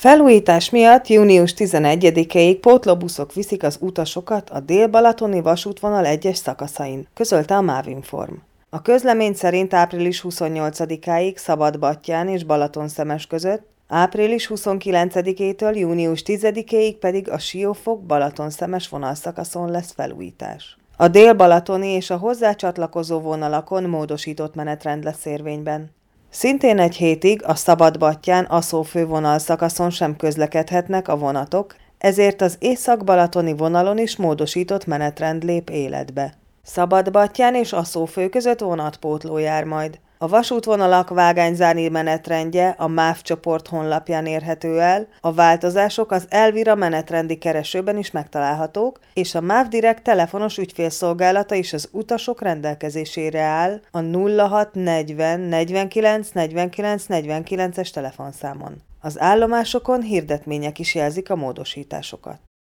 Felújítás miatt június 11-ig pótlóbuszok viszik az utasokat a dél-balatoni vasútvonal egyes szakaszain, közölte a Mávinform. A közlemény szerint április 28-áig Szabadbattyán és Balatonszemes között, április 29-től június 10-ig pedig a Siófok-Balatonszemes vonalszakaszon lesz felújítás. A dél-balatoni és a hozzá csatlakozó vonalakon módosított menetrend lesz érvényben. Szintén egy hétig a Szabadbattyán-Aszó fővonalszakaszon sem közlekedhetnek a vonatok, ezért az észak-balatoni vonalon is módosított menetrend lép életbe. Szabadbattyán és Aszó fő között vonatpótló jár majd. A vasútvonalak vágányzári menetrendje a MÁV csoport honlapján érhető el, a változások az Elvira menetrendi keresőben is megtalálhatók, és a MÁV Direkt telefonos ügyfélszolgálata is az utasok rendelkezésére áll a 0640 49 49 49-es telefonszámon. Az állomásokon hirdetmények is jelzik a módosításokat.